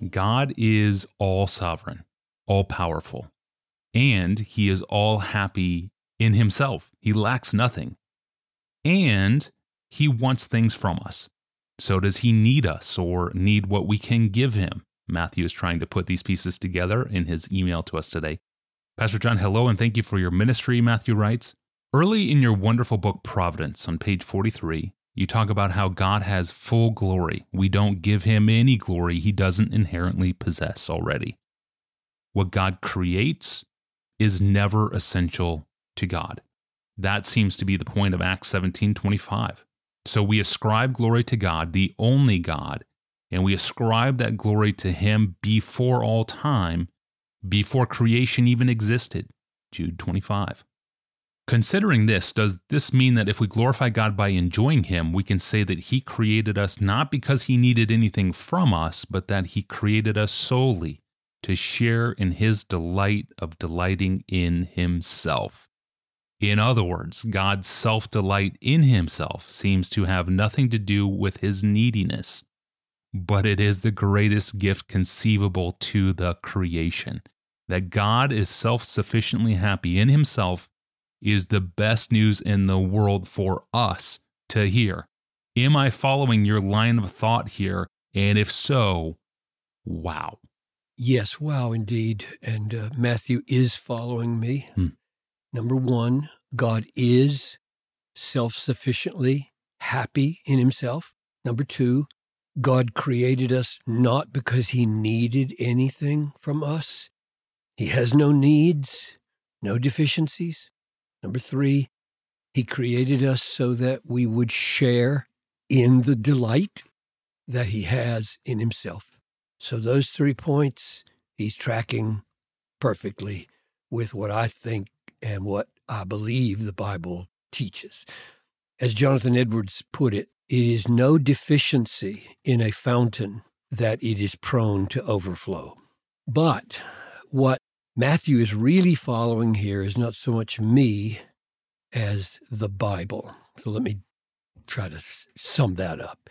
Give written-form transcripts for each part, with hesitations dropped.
God is all sovereign, all powerful, and he is all happy in himself. He lacks nothing. And he wants things from us. So does he need us or need what we can give him? Matthew is trying to put these pieces together in his email to us today. Pastor John, hello, and thank you for your ministry, Matthew writes. Early in your wonderful book, Providence, on page 43, you talk about how God has full glory. We don't give him any glory he doesn't inherently possess already. What God creates is never essential to God. That seems to be the point of Acts 17:25. So we ascribe glory to God, the only God, and we ascribe that glory to him before all time, before creation even existed. Jude 25. Considering this, does this mean that if we glorify God by enjoying him, we can say that he created us not because he needed anything from us, but that he created us solely to share in his delight of delighting in himself? In other words, God's self-delight in himself seems to have nothing to do with his neediness, but it is the greatest gift conceivable to the creation. That God is self-sufficiently happy in himself is the best news in the world for us to hear. Am I following your line of thought here? And if so, wow. Yes, wow, indeed. And Matthew is following me. Number one, God is self-sufficiently happy in himself. Number two, God created us not because he needed anything from us. He has no needs, no deficiencies. Number three, he created us so that we would share in the delight that he has in himself. So those 3 points, he's tracking perfectly with what I think and what I believe the Bible teaches. As Jonathan Edwards put it, it is no deficiency in a fountain that it is prone to overflow. But what Matthew is really following here is not so much me as the Bible. So let me try to sum that up.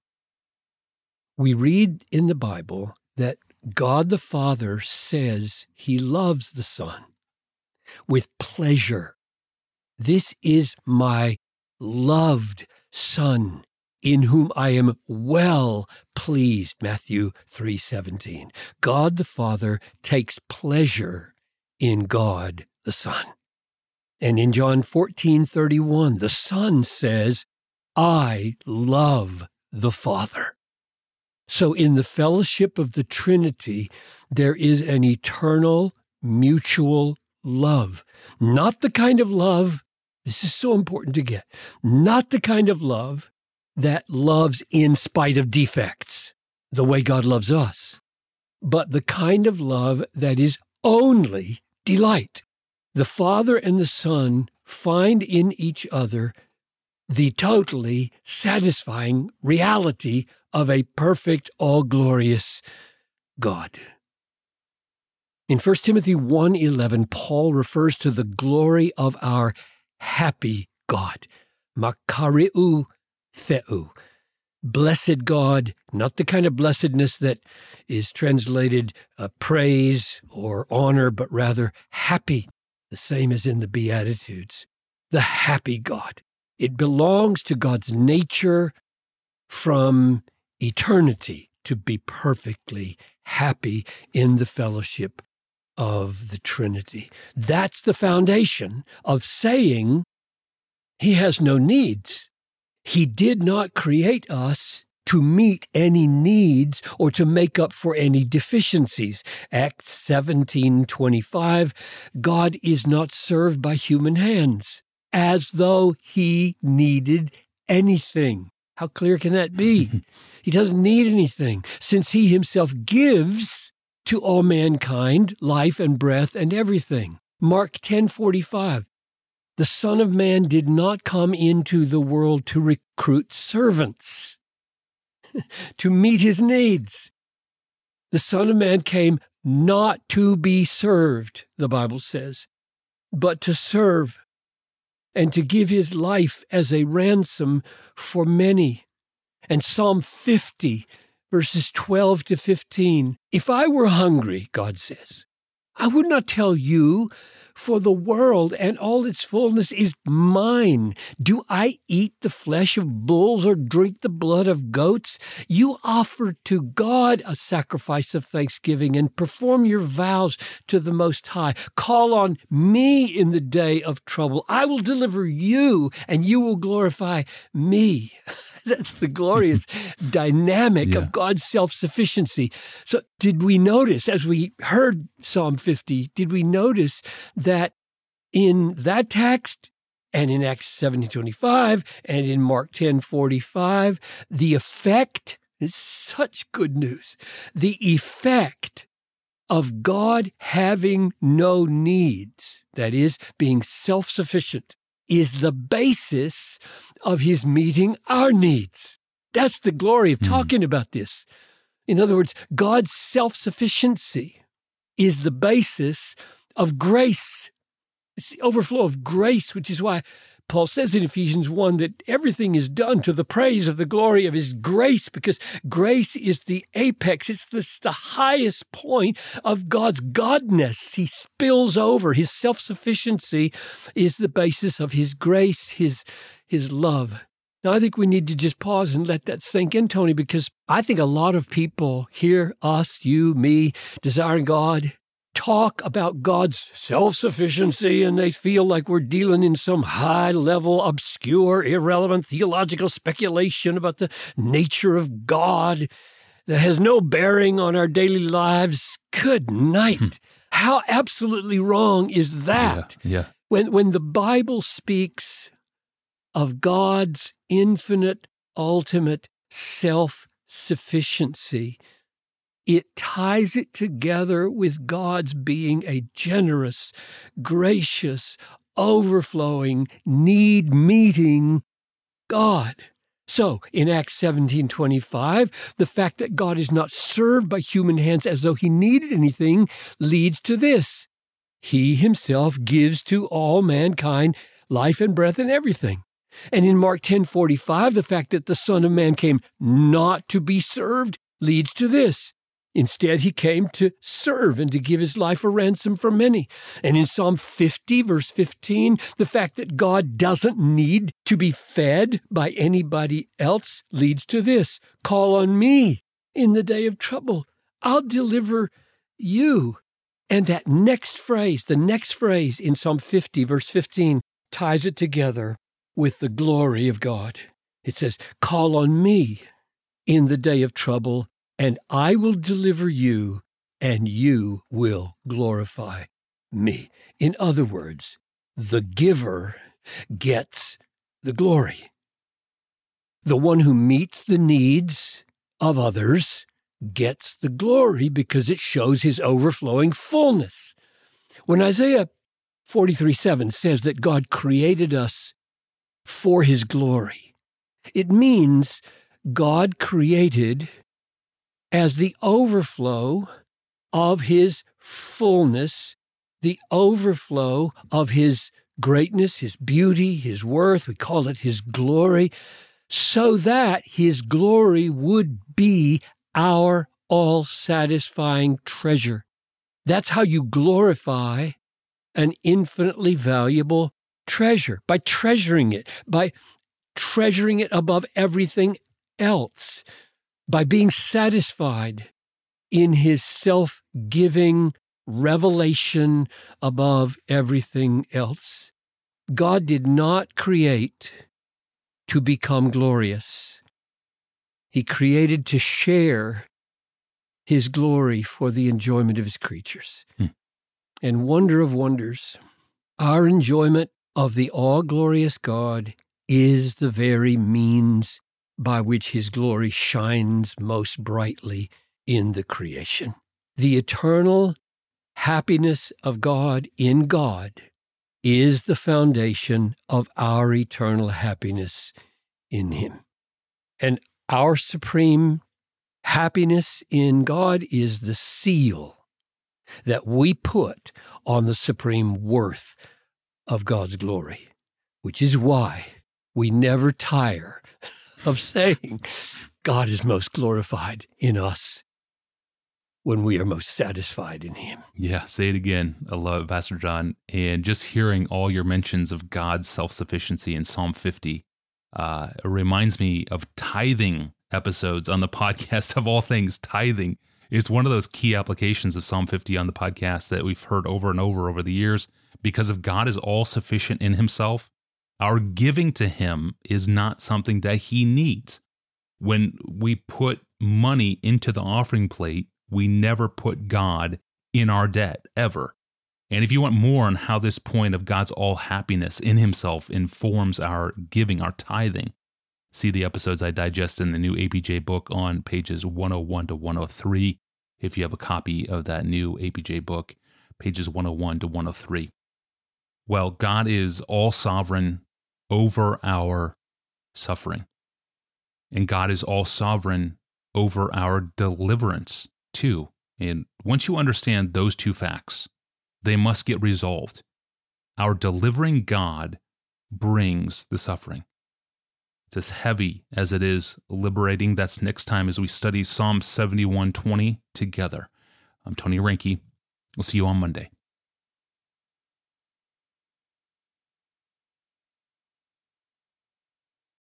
We read in the Bible that God the Father says he loves the Son with pleasure. This is my loved Son, in whom I am well pleased, Matthew 3:17. God the Father takes pleasure in God the Son. And in John 14:31, the Son says, I love the Father. So in the fellowship of the Trinity, there is an eternal, mutual love. Not the kind of love, this is so important to get, not the kind of love that loves in spite of defects, the way God loves us, but the kind of love that is only delight. The Father and the Son find in each other the totally satisfying reality of a perfect, all-glorious God. In 1 Timothy 1:11, Paul refers to the glory of our happy God, makariu theou. Blessed God, not the kind of blessedness that is translated praise or honor, but rather happy, the same as in the Beatitudes. The happy God. It belongs to God's nature from eternity to be perfectly happy in the fellowship of the Trinity. That's the foundation of saying he has no needs. He did not create us to meet any needs or to make up for any deficiencies. Acts 17:25, God is not served by human hands, as though he needed anything. How clear can that be? He doesn't need anything, since he himself gives to all mankind life and breath and everything. Mark 10:45, the Son of Man did not come into the world to recruit servants, to meet his needs. The Son of Man came not to be served, the Bible says, but to serve and to give his life as a ransom for many. And Psalm 50, verses 12 to 15. If I were hungry, God says, I would not tell you, for the world and all its fullness is mine. Do I eat the flesh of bulls or drink the blood of goats? You offer to God a sacrifice of thanksgiving and perform your vows to the Most High. Call on me in the day of trouble. I will deliver you, and you will glorify me. That's the glorious dynamic of God's self-sufficiency. So did we notice, as we heard Psalm 50, did we notice that in that text and in Acts 17:25 and in Mark 10:45, the effect is such good news. The effect of God having no needs, that is, being self-sufficient, is the basis of his meeting our needs. That's the glory of talking about this. In other words, God's self-sufficiency is the basis of grace. It's the overflow of grace, which is why Paul says in Ephesians 1 that everything is done to the praise of the glory of his grace, because grace is the apex. It's the highest point of God's godness. He spills over. His self-sufficiency is the basis of his grace, his love. Now, I think we need to just pause and let that sink in, Tony, because I think a lot of people hear us, you, me, desiring God, talk about God's self-sufficiency, and they feel like we're dealing in some high-level, obscure, irrelevant theological speculation about the nature of God that has no bearing on our daily lives. Good night. How absolutely wrong is that? Yeah. When the Bible speaks of God's infinite, ultimate self-sufficiency, it ties it together with God's being a generous, gracious, overflowing, need-meeting God. So, in Acts 17:25, the fact that God is not served by human hands as though he needed anything leads to this. He himself gives to all mankind life and breath and everything. And in Mark 10:45, the fact that the Son of Man came not to be served leads to this. Instead, he came to serve and to give his life a ransom for many. And in Psalm 50, verse 15, the fact that God doesn't need to be fed by anybody else leads to this. Call on me in the day of trouble. I'll deliver you. And that next phrase, the next phrase in Psalm 50, verse 15, ties it together with the glory of God. It says, call on me in the day of trouble, and I will deliver you, and you will glorify me. In other words, the giver gets the glory. The one who meets the needs of others gets the glory because it shows his overflowing fullness. When Isaiah 43:7 says that God created us for his glory, it means God created as the overflow of his fullness, the overflow of his greatness, his beauty, his worth, we call it his glory, so that his glory would be our all-satisfying treasure. That's how you glorify an infinitely valuable treasure, by treasuring it above everything else, by being satisfied in his self-giving revelation above everything else. God did not create to become glorious. He created to share his glory for the enjoyment of his creatures. And wonder of wonders, our enjoyment of the all-glorious God is the very means by which his glory shines most brightly in the creation. The eternal happiness of God in God is the foundation of our eternal happiness in him. And our supreme happiness in God is the seal that we put on the supreme worth of God's glory, which is why we never tire of saying, God is most glorified in us when we are most satisfied in him. Yeah, say it again. I love it, Pastor John. And just hearing all your mentions of God's self-sufficiency in Psalm 50, it reminds me of tithing episodes on the podcast. Of all things, tithing is one of those key applications of Psalm 50 on the podcast that we've heard over and over the years. Because if God is all sufficient in himself, our giving to him is not something that he needs. When we put money into the offering plate, we never put God in our debt, ever. And if you want more on how this point of God's all happiness in himself informs our giving, our tithing, see the episodes I digest in the new APJ book on pages 101 to 103. If you have a copy of that new APJ book, pages 101 to 103. Well, God is all sovereign over our suffering. And God is all sovereign over our deliverance too. And once you understand those two facts, they must get resolved. Our delivering God brings the suffering. It's as heavy as it is liberating. That's next time as we study Psalm 71:20 together. I'm Tony Reinke. We'll see you on Monday.